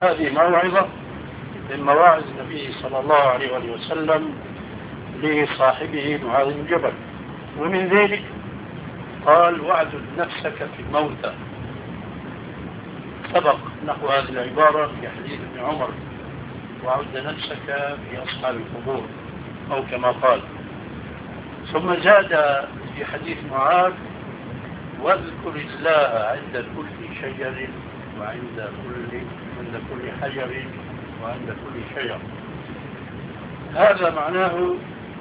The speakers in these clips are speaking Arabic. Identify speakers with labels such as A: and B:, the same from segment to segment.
A: هذه موعظة من مواعظ النبي صلى الله عليه وآله وسلم لصاحبه معاذ بن جبل. ومن ذلك قال: واعدد نفسك في الموتى. سبق نحو هذه العبارة في حديث ابن عمر: وعد نفسك في أصحاب القبور، أو كما قال. ثم زاد في حديث معاذ: واذكر الله عند كل شجر وعند كل حجر وعند كل شجر. هذا معناه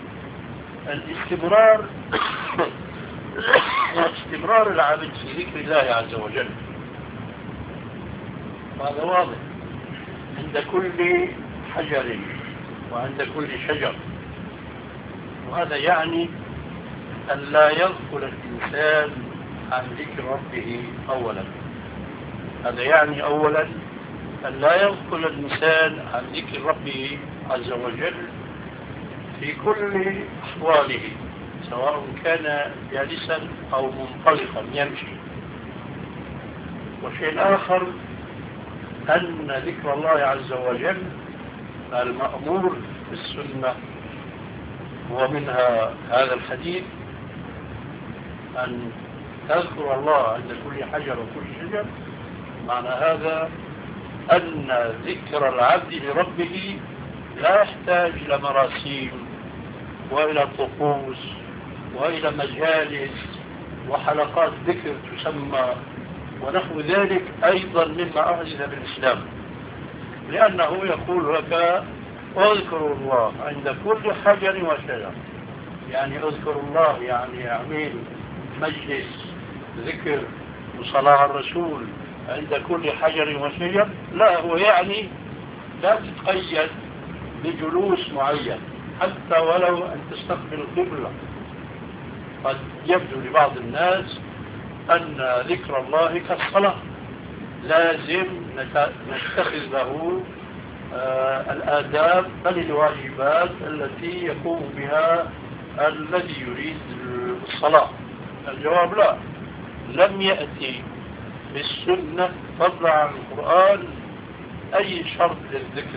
A: استمرار العبد في ذكر الله عز وجل. هذا واضح، عند كل حجر وعند كل شجر. وهذا يعني أن لا يغفل الإنسان عن ذكر ربه أولا. هذا يعني أولا أن لا يغفل الإنسان عن ذكر ربه عز وجل في كل أحواله، سواء كان جالسا أو منطلقا يمشي. وشيء آخر أن ذكر الله عز وجل المأمور في السنة، ومنها هذا الحديث: أن تذكر الله عند كل حجر وكل شجر. معنى هذا أن ذكر العبد لربه لا يحتاج إلى مراسيم وإلى طقوس وإلى مجالس وحلقات ذكر تسمى ونحو ذلك أيضا مما أحدث بالإسلام، لأنه يقول لك: اذكروا الله عند كل حجر وشجر. يعني اذكر الله يعني يعمل مجلس ذكر وصلاة على الرسول عند كل حجر وشجر. لا، هو يعني لا تتقيد بجلوس معين، حتى ولو أن تستقبل القبلة. قد يبدو لبعض الناس أن ذكر الله كالصلاة، لازم نتخذ له الآداب بل الواجبات التي يقوم بها الذي يريد الصلاة. الجواب: لا، لم يأتي بالسنة فضلا عن القرآن أي شرط للذكر،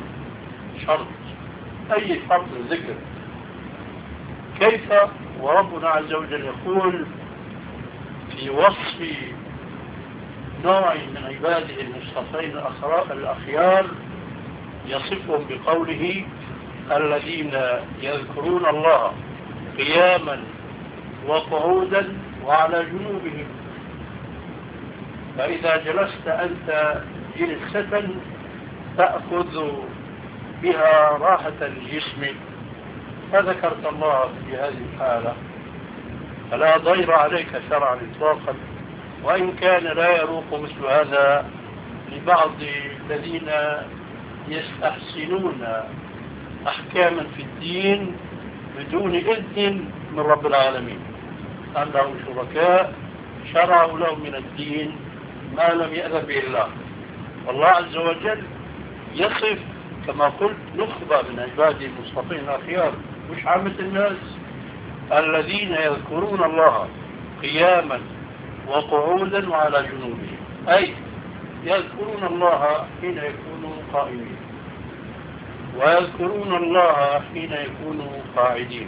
A: أي شرط للذكر. كيف وربنا عز وجل يقول في وصف نوع من عباده المصطفين الأخيار، يصفهم بقوله: الذين يذكرون الله قياما وقعودا وعلى جنوبهم. فإذا جلست أنت جلسة تأخذ بها راحة الجسم فذكرت الله في هذه الحالة، فلا ضير عليك شرعا إطلاقا. وإن كان لا يروق مثل هذا لبعض الذين يستحسنون أحكاما في الدين بدون إذن من رب العالمين، أنهم شركاء شرعوا لهم من الدين ما لم يأذن به الله. والله عز وجل يصف كما قلت نخبة من عباده المصطفين الأخيار، مش عامة الناس، الذين يذكرون الله قياما وقعودا وعلى جنوبهم، أي يذكرون الله حين يكونوا قائمين، ويذكرون الله حين يكونون قاعدين،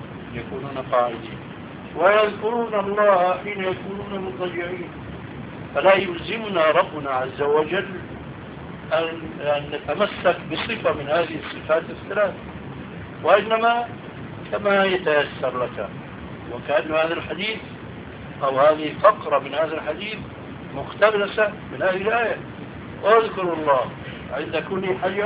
A: ويذكرون الله حين يكونون مضجعين. فلا يلزمنا ربنا عز وجل أن نتمسك بصفة من هذه الصفات الثلاث، وإنما كما يتيسر لك. وكأن هذا الحديث أو هذه فقرة من هذا الحديث مقتبسة من هذه الآية: اذكروا الله عند كل حجر